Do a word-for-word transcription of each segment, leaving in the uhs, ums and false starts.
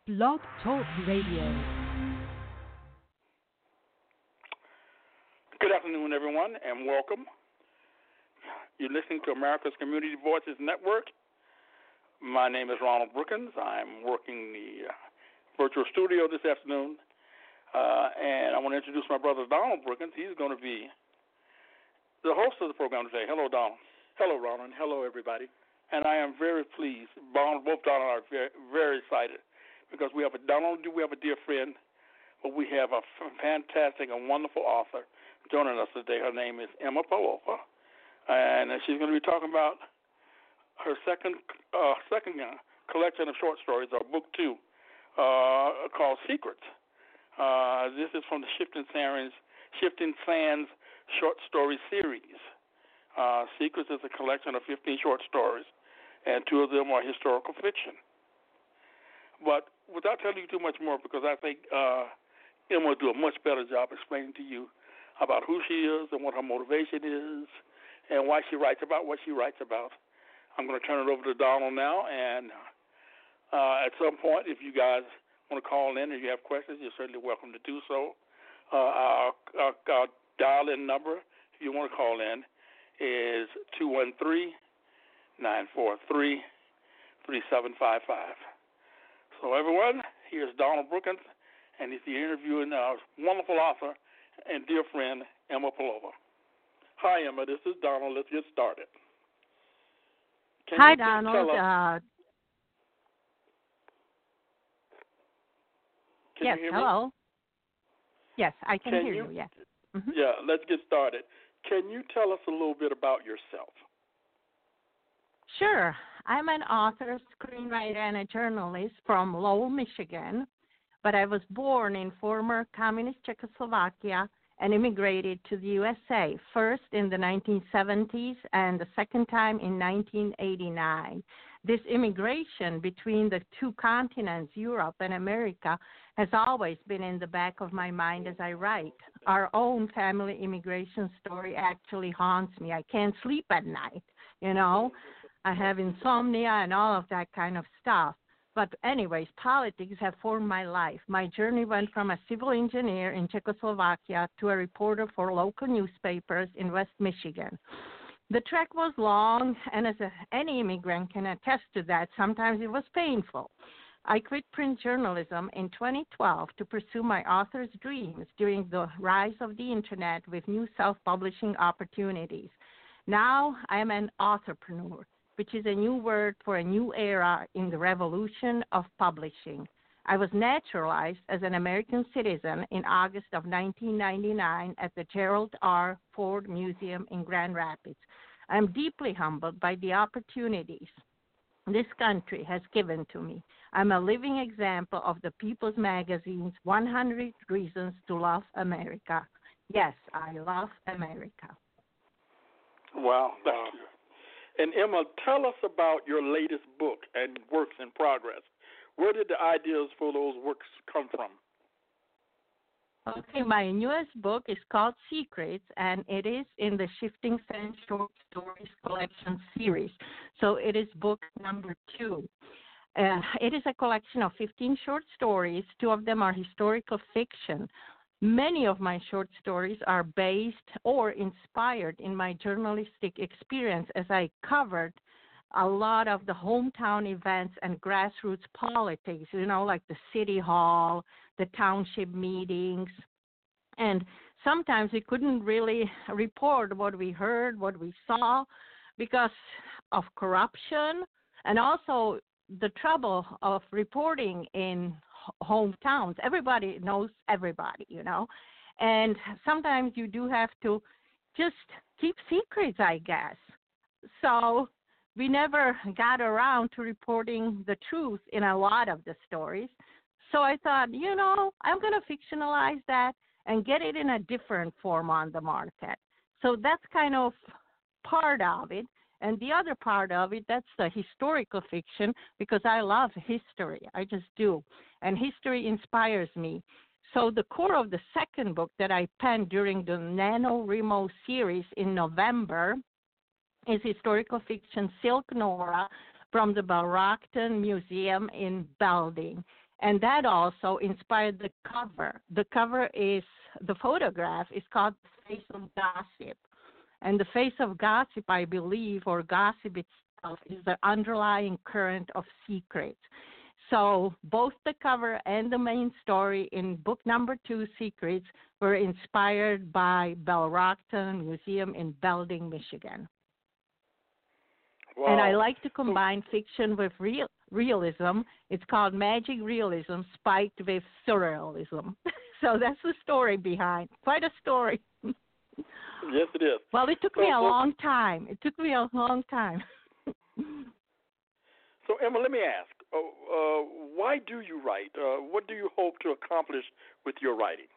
Blog Talk Radio. Good afternoon, everyone, and welcome. You're listening to America's Community Voices Network. My name is Ronald Brookins. I'm working the uh, virtual studio this afternoon, uh, and I want to introduce my brother, Donald Brookins. He's going to be the host of the program today. Hello, Donald. Hello, Ronald. Hello, everybody. And I am very pleased. Both Donald and I are very, very excited because we have a Donald, we have a dear friend, but we have a fantastic and wonderful author joining us today. Her name is Emma Pullover, and she's going to be talking about her second uh, second uh, collection of short stories, or book two, uh, called Secrets. Uh, this is from the Shifting Sands, Shifting Sands short story series. Uh, Secrets is a collection of fifteen short stories, and two of them are historical fiction. But without telling you too much more, because I think uh, Emma will do a much better job explaining to you about who she is and what her motivation is and why she writes about what she writes about. I'm going to turn it over to Donald now, and uh, at some point, if you guys want to call in and you have questions, you're certainly welcome to do so. Uh, our, our, our dial-in number, if you want to call in, is two one three, nine four three, three seven five five. So, everyone, here's Donald Brookins, and he's the interviewing our wonderful author and dear friend, Emma Pullover. Hi, Emma. This is Donald. Let's get started. Can Hi, you Donald. Tell us, uh, can yes, you hear me? hello. Yes, I can, Can hear you? you, yes. Mm-hmm. Yeah, let's get started. Can you tell us a little bit about yourself? Sure. I'm an author, screenwriter, and a journalist from Lowell, Michigan, but I was born in former communist Czechoslovakia and immigrated to the U S A, first in the nineteen seventies and the second time in nineteen eighty-nine. This immigration between the two continents, Europe and America, has always been in the back of my mind as I write. Our own family immigration story actually haunts me. I can't sleep at night, you know. I have insomnia and all of that kind of stuff. But anyways, politics have formed my life. My journey went from a civil engineer in Czechoslovakia to a reporter for local newspapers in West Michigan. The trek was long, and as a, any immigrant can attest to that, sometimes it was painful. I quit print journalism in twenty twelve to pursue my author's dreams during the rise of the Internet with new self-publishing opportunities. Now I am an authorpreneur, which is a new word for a new era in the revolution of publishing. I was naturalized as an American citizen in August of nineteen ninety-nine at the Gerald R. Ford Museum in Grand Rapids. I am deeply humbled by the opportunities this country has given to me. I'm a living example of the People's Magazine's one hundred Reasons to Love America. Yes, I love America. Wow, thank you. And Emma, tell us about your latest book and works in progress. Where did the ideas for those works come from? Okay, my newest book is called Secrets, and it is in the Shifting Sands Short Stories Collection series. So it is book number two. Uh, it is a collection of fifteen short stories. Two of them are historical fiction. Many of my short stories are based or inspired in my journalistic experience as I covered a lot of the hometown events and grassroots politics, you know, like the city hall, the township meetings. And sometimes we couldn't really report what we heard, what we saw, because of corruption and also the trouble of reporting in hometowns. Everybody knows everybody, you know, and sometimes you do have to just keep secrets, I guess. So we never got around to reporting the truth in a lot of the stories. So I thought, you know, I'm going to fictionalize that and get it in a different form on the market. So that's kind of part of it. And the other part of it, that's the historical fiction, because I love history. I just do. And history inspires me. So the core of the second book that I penned during the NaNoWriMo series in November is historical fiction Silk Nora from the Barakton Museum in Belding. And that also inspired the cover. The cover is, the photograph is called The Face of Gossip. And the face of gossip, I believe, or gossip itself, is the underlying current of secrets. So both the cover and the main story in book number two, Secrets, were inspired by Bellerockton Museum in Belding, Michigan. Wow. And I like to combine fiction with real realism. It's called magic realism spiked with surrealism. So that's the story behind. Quite a story. Yes, it is. Well, it took so, me a so, long time. It took me a long time. So, Emma, let me ask, uh, uh, why do you write? Uh, what do you hope to accomplish with your writing?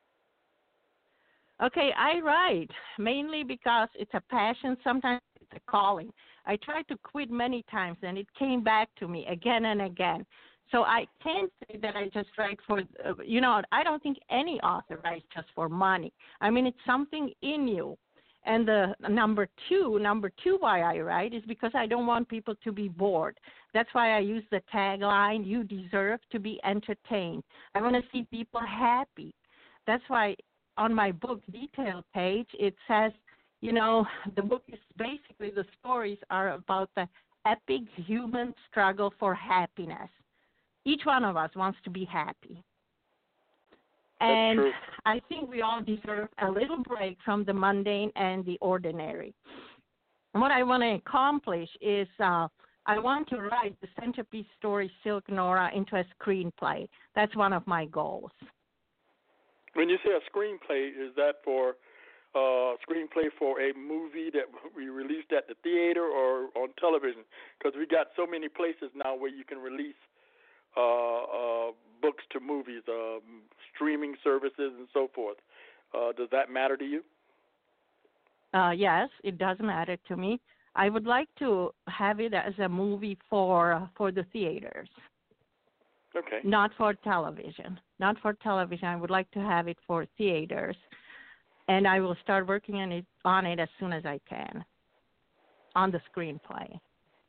Okay, I write mainly because it's a passion. Sometimes it's a calling. I tried to quit many times, and it came back to me again and again. So I can't say that I just write for, uh, you know, I don't think any author writes just for money. I mean, it's something in you. And the number two, number two why I write is because I don't want people to be bored. That's why I use the tagline, you deserve to be entertained. I want to see people happy. That's why on my book detail page, it says, you know, the book is basically, the stories are about the epic human struggle for happiness. Each one of us wants to be happy. And true. I think we all deserve a little break from the mundane and the ordinary. And what I want to accomplish is uh, I want to write the centerpiece story, Silk Nora, into a screenplay. That's one of my goals. When you say a screenplay, is that for uh, screenplay for a movie that we released at the theater or on television? Because we got so many places now where you can release uh, uh, books to movies, uh, streaming services, and so forth. Uh, does that matter to you? Uh, yes, it does matter to me. I would like to have it as a movie for for the theaters. Okay. Not for television. Not for television. I would like to have it for theaters, and I will start working on it on it as soon as I can. On the screenplay.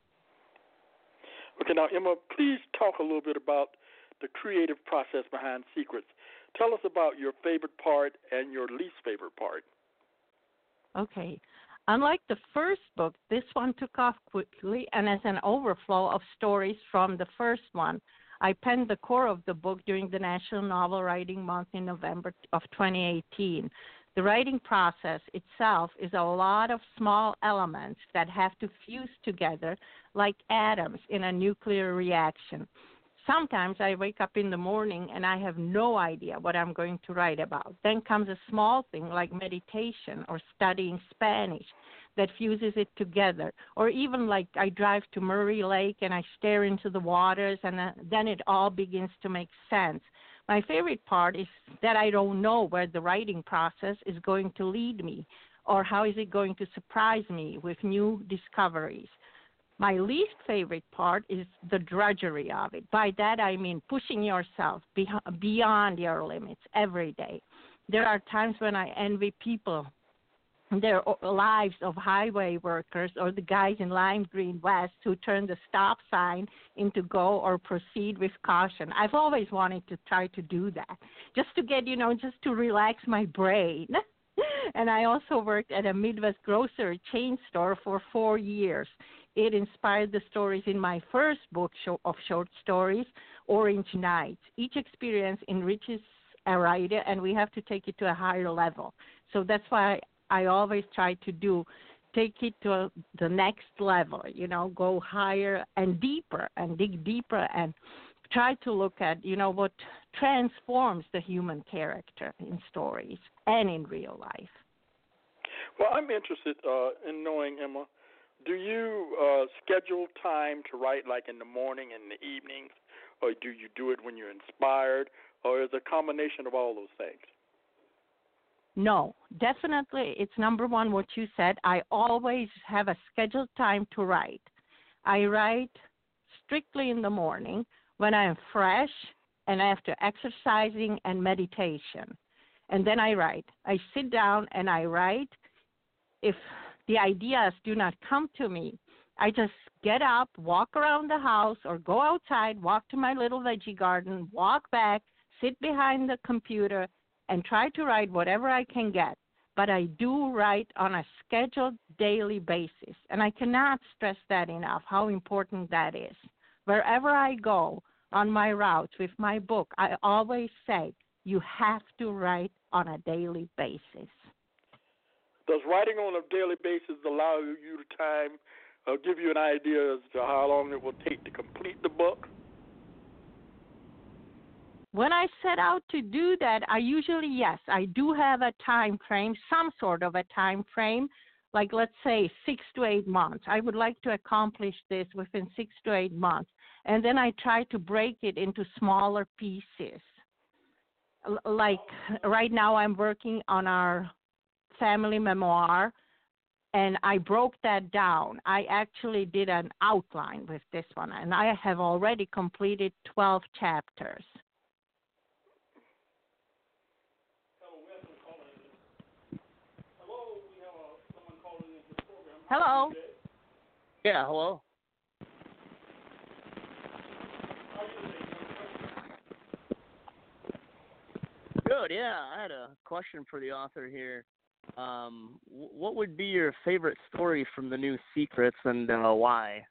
Okay. Now, Emma, please talk a little bit about the creative process behind Secrets. Tell us about your favorite part and your least favorite part. Okay. Unlike the first book, this one took off quickly and as an overflow of stories from the first one. I penned the core of the book during the National Novel Writing Month in November of twenty eighteen. The writing process itself is a lot of small elements that have to fuse together like atoms in a nuclear reaction. Sometimes I wake up in the morning and I have no idea what I'm going to write about. Then comes a small thing like meditation or studying Spanish that fuses it together. Or even like I drive to Murray Lake and I stare into the waters and then it all begins to make sense. My favorite part is that I don't know where the writing process is going to lead me or how is it going to surprise me with new discoveries. My least favorite part is the drudgery of it. By that, I mean pushing yourself beyond your limits every day. There are times when I envy people, their lives of highway workers or the guys in Lime Green West who turn the stop sign into go or proceed with caution. I've always wanted to try to do that, just to get, you know, just to relax my brain. And I also worked at a Midwest grocery chain store for four years. It inspired the stories in my first book of short stories, Orange Nights. Each experience enriches a writer, and we have to take it to a higher level. So that's why I always try to do, take it to the next level, you know, go higher and deeper and dig deeper and try to look at, you know, what transforms the human character in stories and in real life. Well, I'm interested uh, in knowing, Emma, do you uh, schedule time to write like in the morning and the evenings, or do you do it when you're inspired, or is it a combination of all those things? No, definitely it's number one what you said. I always have a scheduled time to write. I write strictly in the morning when I'm fresh and after exercising and meditation. And then I write. I sit down and I write. If the ideas do not come to me, I just get up, walk around the house, or go outside, walk to my little veggie garden, walk back, sit behind the computer, and try to write whatever I can get. But I do write on a scheduled daily basis, and I cannot stress that enough, how important that is. Wherever I go on my routes with my book, I always say, you have to write on a daily basis. Does writing on a daily basis allow you the time, uh, give you an idea as to how long it will take to complete the book? When I set out to do that, I usually, yes, I do have a time frame, some sort of a time frame, like let's say six to eight months. I would like to accomplish this within six to eight months. And then I try to break it into smaller pieces. Like right now I'm working on our family memoir, and I broke that down. I actually did an outline with this one, and I have already completed twelve chapters. Hello. Yeah, hello. Good, yeah. I had a question for the author here. Um, w- what would be your favorite story from the new Secrets, and uh, why?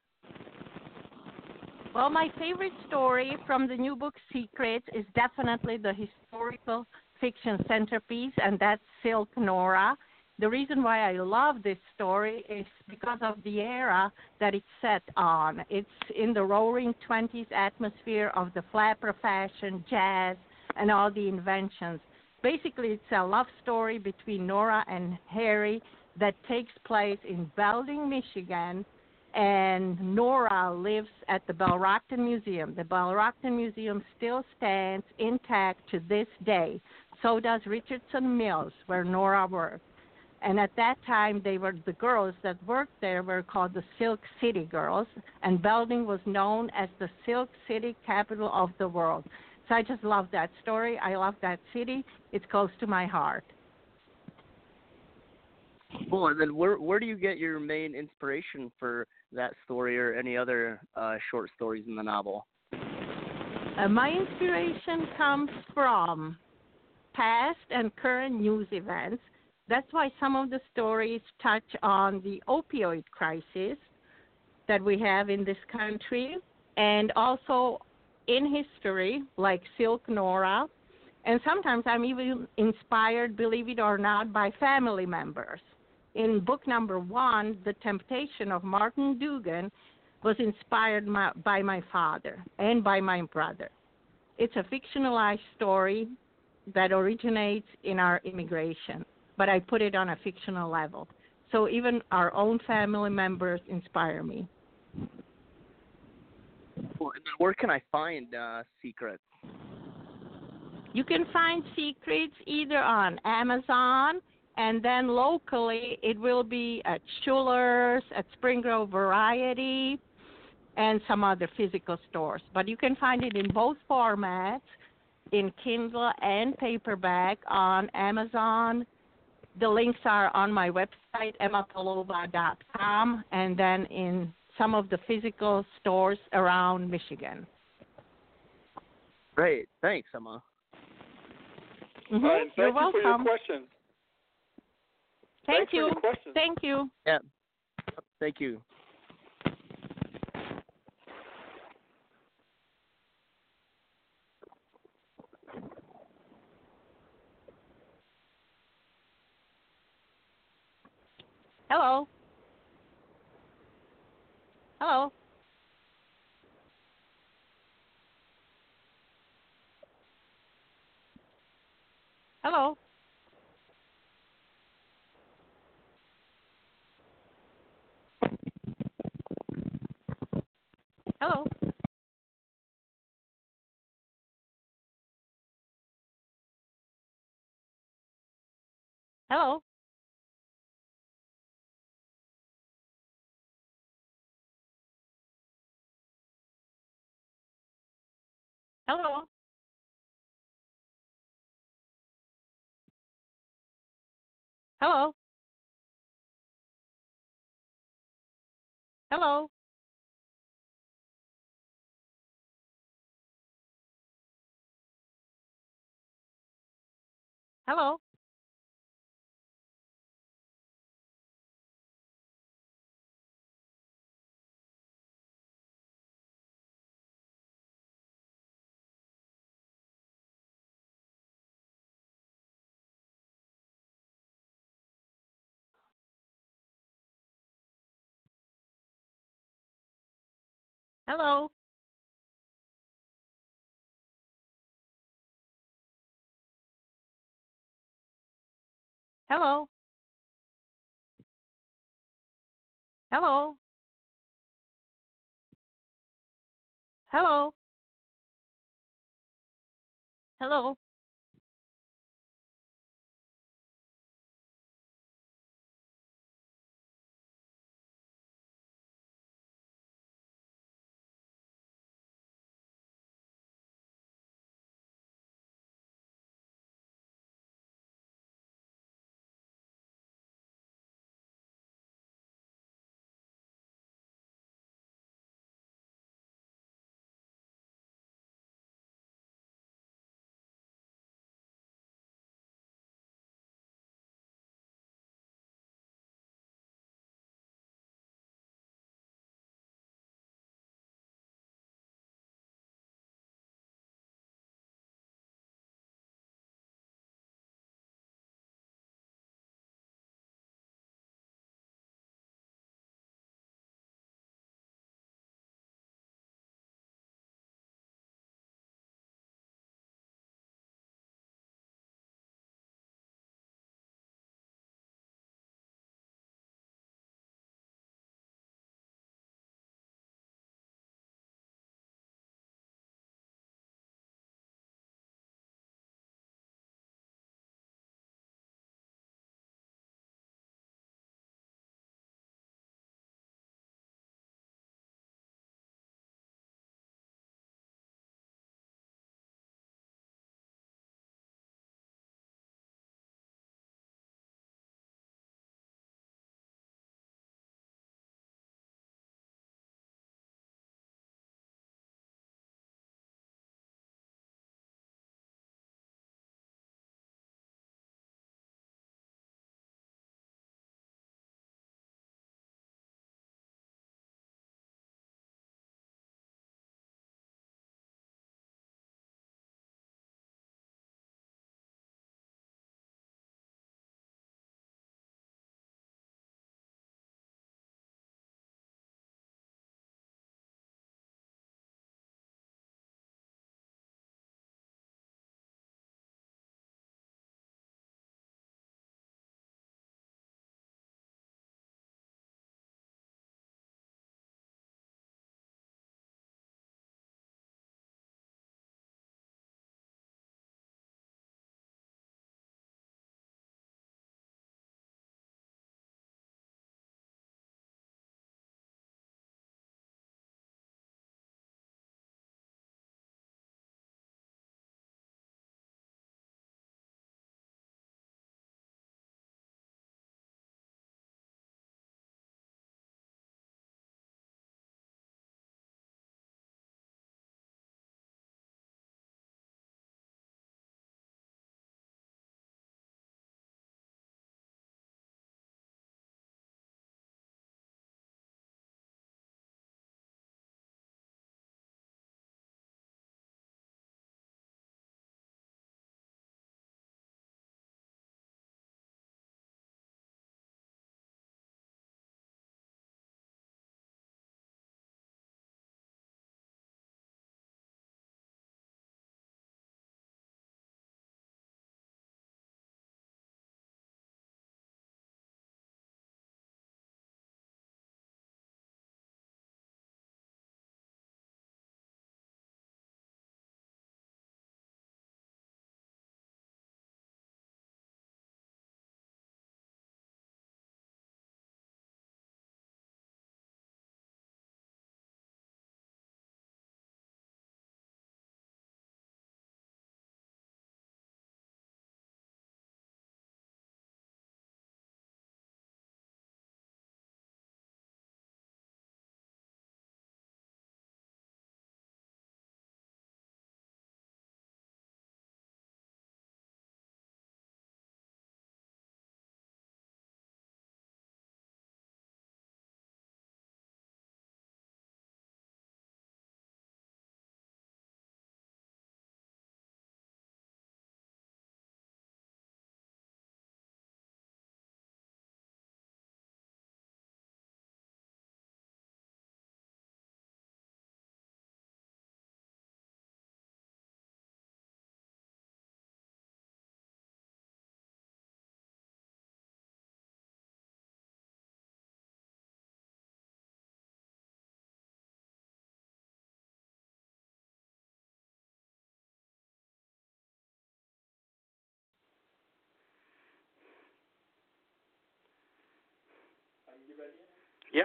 Well, my favorite story from the new book Secrets is definitely the historical fiction centerpiece, and that's Silk Nora. The reason why I love this story is because of the era that it's set on. It's in the roaring twenties atmosphere of the flapper fashion, jazz, and all the inventions. Basically, it's a love story between Nora and Harry that takes place in Belding, Michigan, and Nora lives at the Belrockton Museum. The Belrockton Museum still stands intact to this day. So does Richardson Mills, where Nora worked. And at that time, they were the girls that worked there were called the Silk City Girls, and Belding was known as the Silk City capital of the world. So I just love that story. I love that city. It's close to my heart. Cool. And then where where do you get your main inspiration for that story or any other uh, short stories in the novel? Uh, my inspiration comes from past and current news events. That's why some of the stories touch on the opioid crisis that we have in this country, and also in history, like Silk Nora. And sometimes I'm even inspired, believe it or not, by family members. In book number one, The Temptation of Martin Dugan was inspired my, by my father and by my brother. It's a fictionalized story that originates in our immigration, but I put it on a fictional level. So even our own family members inspire me. Cool. And then where can I find uh, Secrets? You can find Secrets either on Amazon, and then locally it will be at Schuller's, at Spring Grove Variety, and some other physical stores. But you can find it in both formats, in Kindle and paperback on Amazon. The links are on my website, emma palova dot com, and then in some of the physical stores around Michigan. Great. Thanks, Emma. Mm-hmm. All right, thank You're you welcome. for your questions. Thank Thanks you. for your questions. Thank you. Yeah. Thank you. Hello. Hello. Hello. Hello. Hello. Hello. Hello. Hello. Hello. Hello. Hello. Hello. Hello. Hello. Yeah.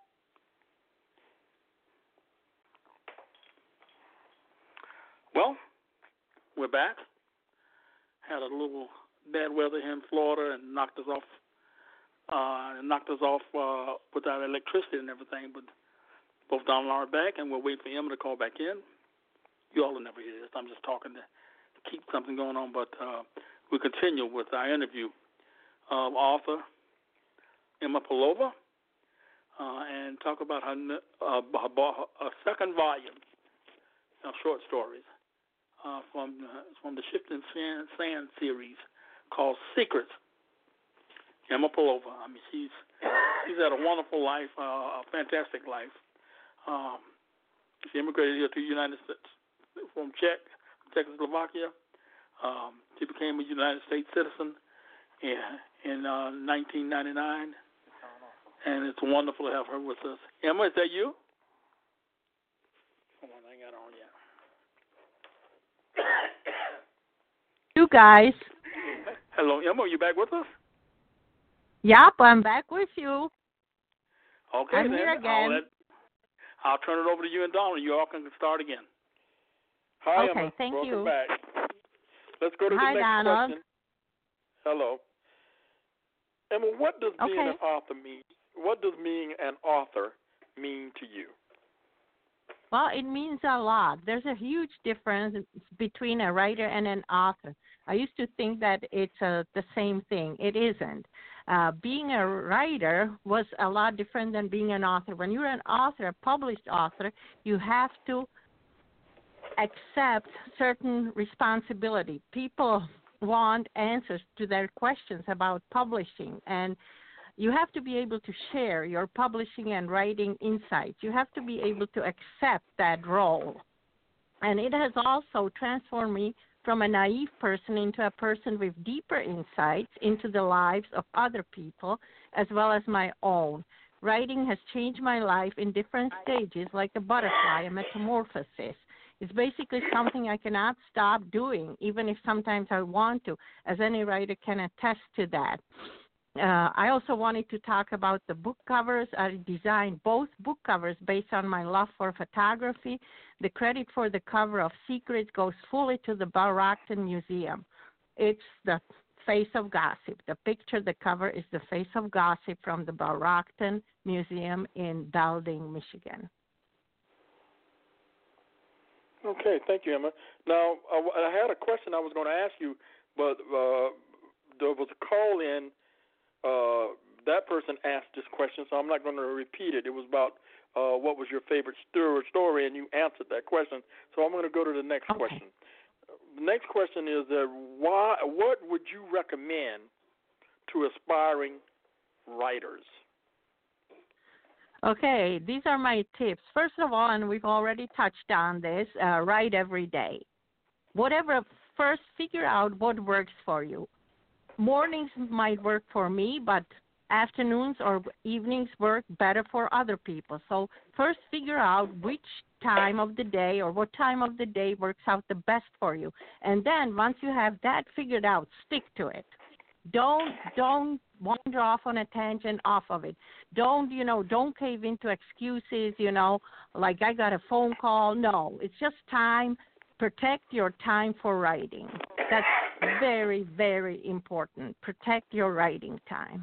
Well, we're back. Had a little bad weather here in Florida and knocked us off. Uh, knocked us off uh, without electricity and everything. But both Don and Laura are back, and we're waiting for Emma to call back in. You all will never hear this. I'm just talking to keep something going on. But uh, we continue with our interview of author Emma Pelova uh, and talk about her, uh, her second volume of short stories uh, from uh, from the Shifting Sand, Sand series called Secrets. Emma Pelova. I mean, she's she's had a wonderful life, uh, a fantastic life. Um, she immigrated here to the United States from Czech, Czechoslovakia. Um, she became a United States citizen in, in uh, nineteen ninety-nine, and it's wonderful to have her with us. Emma, is that you? Hold on, I ain't got her on yet. You guys. Hello, Emma, are you back with us? Yep, I'm back with you. Okay, I'm then. here again. I'll, let, I'll turn it over to you and Donna. You all can start again. Hi, Okay, Emma. thank Welcome you. back. Let's go to Hi, the next Donald. question. Hello. Emma, what does being Okay. an author mean? What does being an author mean to you? Well, it means a lot. There's a huge difference between a writer and an author. I used to think that it's uh, the same thing. It isn't. Uh, being a writer was a lot different than being an author. When you're an author, a published author, you have to accept certain responsibility. People want answers to their questions about publishing, and you have to be able to share your publishing and writing insights. You have to be able to accept that role. And it has also transformed me from a naive person into a person with deeper insights into the lives of other people as well as my own. Writing has changed my life in different stages, like a butterfly, a metamorphosis. It's basically something I cannot stop doing, even if sometimes I want to, as any writer can attest to that. Uh, I also wanted to talk about the book covers. I designed both book covers based on my love for photography. The credit for the cover of Secrets goes fully to the Bell-Rockton Museum. It's the Face of Gossip. The picture, the cover is the Face of Gossip from the Bell-Rockton Museum in Belding, Michigan. Okay, thank you, Emma. Now, I, I had a question I was going to ask you, but uh, there was a call in. Uh, that person asked this question, so I'm not going to repeat it. It was about uh, what was your favorite story, and you answered that question. So I'm going to go to the next Okay. question. The next question is that why? What would you recommend to aspiring writers? Okay, these are my tips. First of all, and we've already touched on this, uh, write every day. Whatever, first figure out what works for you. Mornings might work for me, but afternoons or evenings work better for other people. So first figure out which time of the day or what time of the day works out the best for you. And then once you have that figured out, stick to it. Don't don't wander off on a tangent off of it. Don't, you know, don't cave into excuses, you know, like I got a phone call. No, it's just time. Protect your time for writing. That's very, very important. Protect your writing time.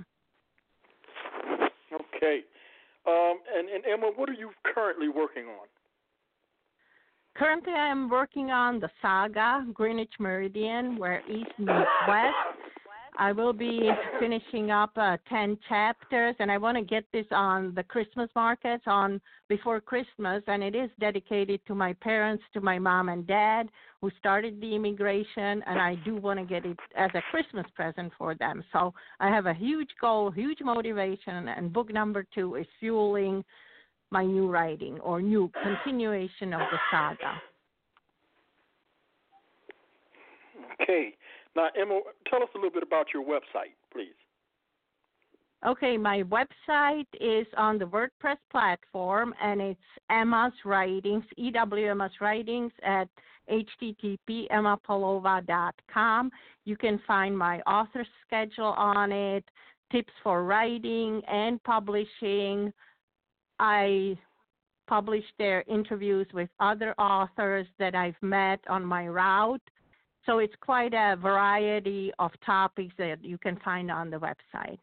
Okay. Um, and, and Emma, what are you currently working on? Currently, I am working on the saga, Greenwich Meridian, where East meets West. I will be finishing up uh, ten chapters, and I want to get this on the Christmas markets on before Christmas, and it is dedicated to my parents, to my mom and dad, who started the immigration, and I do want to get it as a Christmas present for them. So I have a huge goal, huge motivation, and book number two is fueling my new writing or new continuation of the saga. Okay. Now, Emma, tell us a little bit about your website, please. Okay, my website is on the WordPress platform, and it's Emma's Writings, E W Emma's Writings at H T T P emma pelova dot com. You can find my author schedule on it, tips for writing and publishing. I publish their interviews with other authors that I've met on my route. So it's quite a variety of topics that you can find on the website.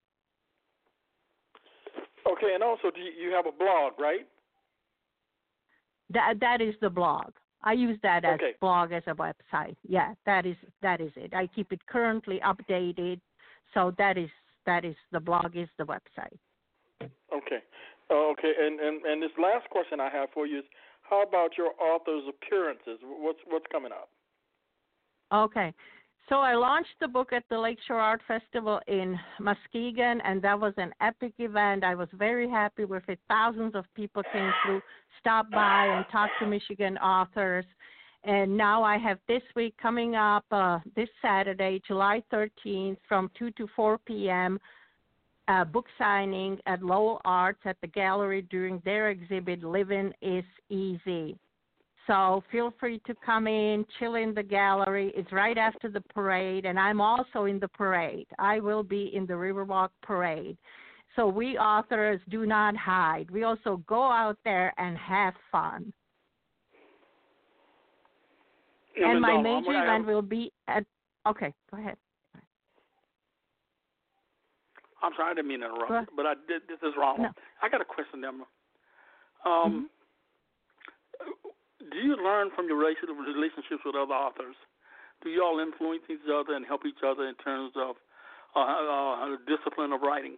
Okay, and also do you, you have a blog, right? That that is the blog. I use that as okay. blog as a website. Yeah, that is that is it. I keep it currently updated, so that is that is the blog is the website. Okay, uh, okay, and, and and this last question I have for you is, how about your author's appearances? What's what's coming up? Okay. So I launched the book at the Lakeshore Art Festival in Muskegon, and that was an epic event. I was very happy with it. Thousands of people came through, stopped by, and talked to Michigan authors. And now I have this week coming up uh, this Saturday, July thirteenth, from two to four p.m., uh, book signing at Lowell Arts at the gallery during their exhibit, Living is Easy. So feel free to come in, chill in the gallery. It's right after the parade, and I'm also in the parade. I will be in the Riverwalk Parade. So we authors do not hide. We also go out there and have fun. Yeah, and my no, major I'm, event I'm, will be at, okay, go ahead. I'm sorry, I didn't mean to interrupt, but I did. This is wrong. No. I got a question, Emma. Um, mm-hmm. Do you learn from your relationships with other authors? Do you all influence each other and help each other in terms of uh, uh, discipline of writing?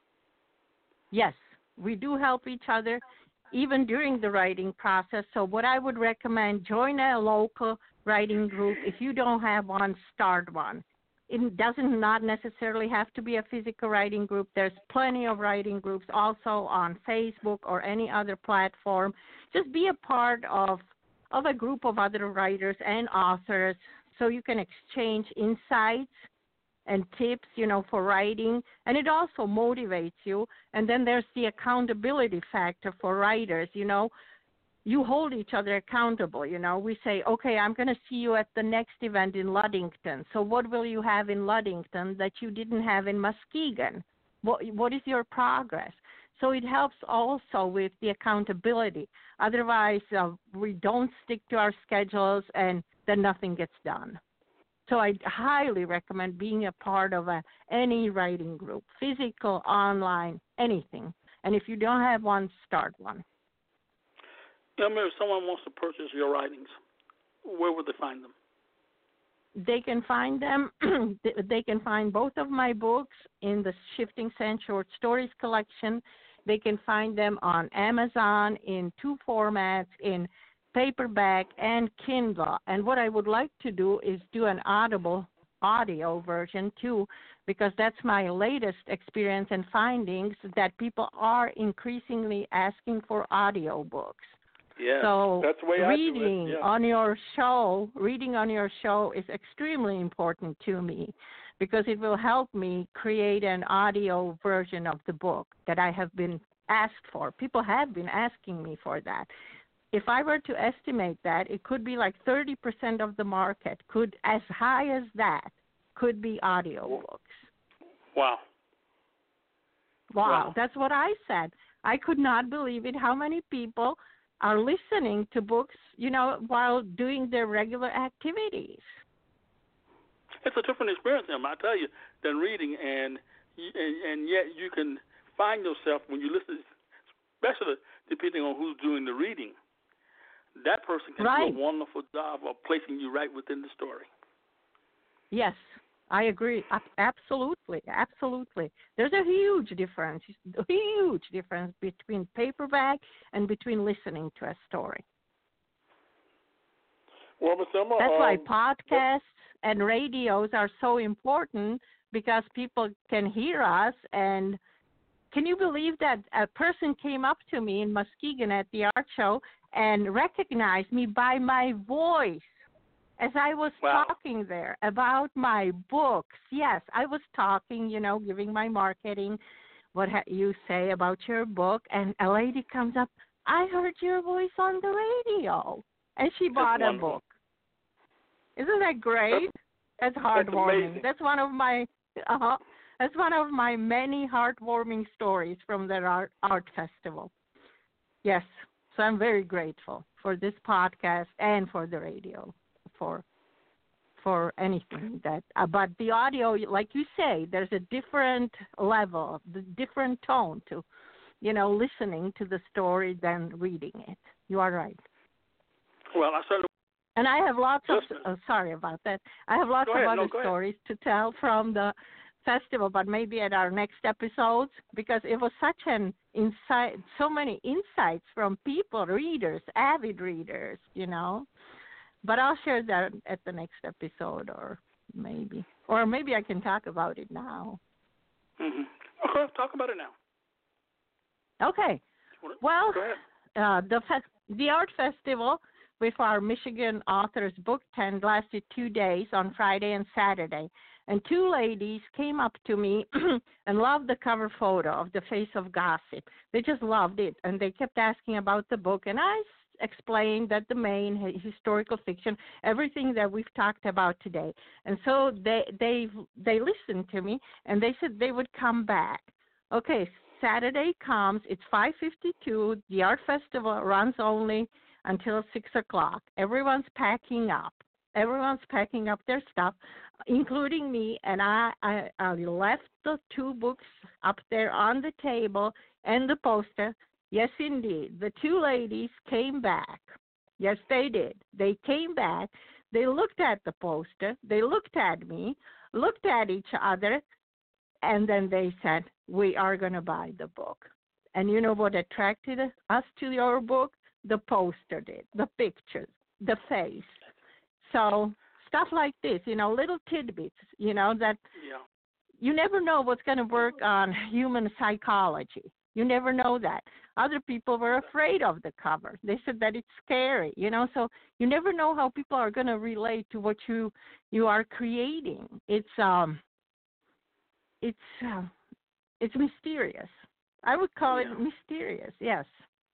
Yes, we do help each other even during the writing process. So what I would recommend, join a local writing group. If you don't have one, start one. It doesn't not necessarily have to be a physical writing group. There's plenty of writing groups also on Facebook or any other platform. Just be a part of, of a group of other writers and authors so you can exchange insights and tips, you know, for writing, and it also motivates you. And then there's the accountability factor for writers, you know. You hold each other accountable, you know. We say, okay, I'm going to see you at the next event in Ludington. So what will you have in Ludington that you didn't have in Muskegon? What, what is your progress? So it helps also with the accountability. Otherwise, uh, we don't stick to our schedules and then nothing gets done. So I highly recommend being a part of a, any writing group, physical, online, anything. And if you don't have one, start one. Emma, if someone wants to purchase your writings, where would they find them? They can find them. They can find both of my books in the Shifting Sand Short Stories collection. They can find them on Amazon in two formats, in paperback and Kindle. And what I would like to do is do an Audible audio version too, because that's my latest experience and findings, that people are increasingly asking for audio books. Yeah, so that's the way reading I do it. Yeah. on your show, reading on your show is extremely important to me, because it will help me create an audio version of the book that I have been asked for. People have been asking me for that. If I were to estimate that, it could be like thirty percent of the market, could as high as that, could be audio books. Wow. Wow, wow. That's what I said. I could not believe it, how many people are listening to books, you know, while doing their regular activities. It's a different experience, Emma, I tell you, than reading, and, and and yet you can find yourself when you listen, especially depending on who's doing the reading. That person can right. do a wonderful job of placing you right within the story. Yes, I agree. Absolutely, absolutely. There's a huge difference, a huge difference between paperback and between listening to a story. Well, Miz Emma, That's um, why podcasts and radios are so important, because people can hear us. And can you believe that a person came up to me in Muskegon at the art show and recognized me by my voice as I was wow. talking there about my books? Yes, I was talking, you know, giving my marketing, what ha- you say about your book, and a lady comes up, I heard your voice on the radio, and she bought That's a book. Isn't that great? That's, that's heartwarming. amazing. That's one of my, uh-huh, That's one of my many heartwarming stories from the art, art festival. Yes, so I'm very grateful for this podcast and for the radio, for for anything that. Uh, but the audio, like you say, there's a different level, the different tone to, you know, listening to the story than reading it. You are right. Well, I certainly. And I have lots of. Listen. Oh, sorry about that. I have lots Go ahead. of other No, go ahead. stories to tell from the festival, but maybe at our next episodes, because it was such an insight, so many insights from people, readers, avid readers, you know. But I'll share that at the next episode, or maybe, or maybe I can talk about it now. Mm-hmm. Okay, talk about it now. Okay. Well, Go ahead. uh, the fe- the art festival with our Michigan authors book tent lasted two days on Friday and Saturday. And two ladies came up to me and loved the cover photo of The Face of Gossip. They just loved it, and they kept asking about the book. And I explained that the main historical fiction, everything that we've talked about today. And so they they they listened to me, and they said they would come back. Okay, Saturday comes. It's five fifty-two. The art festival runs only until six o'clock. Everyone's packing up. Everyone's packing up their stuff, including me, and I, I, I left the two books up there on the table and the poster. Yes, indeed. The two ladies came back. Yes, they did. They came back. They looked at the poster. They looked at me, looked at each other, and then they said, we are going to buy the book. And you know what attracted us to your book? The poster did, the pictures, the face. So stuff like this, you know, little tidbits, you know, that Yeah. you never know what's going to work on human psychology. You never know that. Other people were afraid of the cover. They said that it's scary, you know, so you never know how people are going to relate to what you you are creating. It's um it's uh, it's mysterious. I would call Yeah. it mysterious. Yes.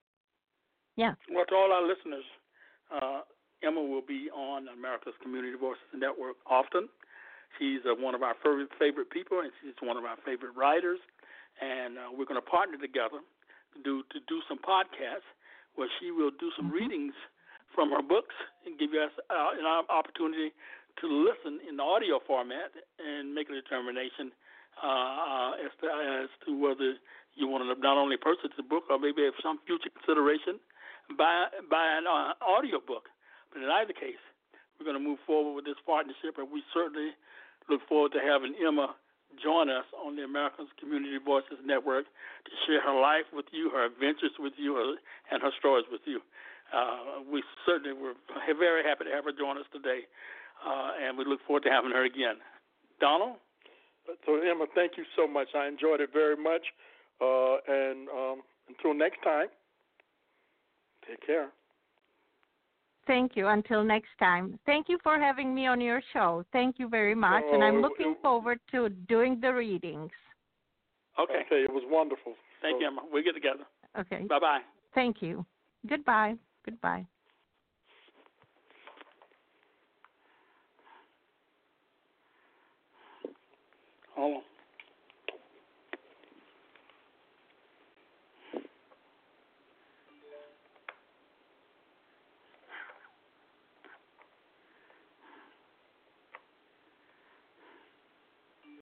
Yeah. Well, to all our listeners, uh, Emma will be on America's Community Voices Network often. She's uh, one of our favorite, favorite people, and she's one of our favorite writers. And uh, we're going to partner together to do to do some podcasts where she will do some Mm-hmm. readings from her books and give us uh, an opportunity to listen in the audio format and make a determination uh, as, to, as to whether you want to not only purchase the book or maybe have some future consideration buy buy an uh, audio book. But in either case, we're going to move forward with this partnership, and we certainly look forward to having Emma join us on the American Community Voices Network to share her life with you, her adventures with you, her, and her stories with you. Uh, we certainly were very happy to have her join us today, uh, and we look forward to having her again. Donald? So, Emma, thank you so much. I enjoyed it very much. Uh, and um, until next time, take care. Thank you. Until next time. Thank you for having me on your show. Thank you very much. Oh, and I'm it- looking it- forward to doing the readings. Okay. Okay, it was wonderful. Thank So- you, Emma. We'll get together. Okay. Bye-bye. Thank you. Goodbye. Goodbye. Hold on.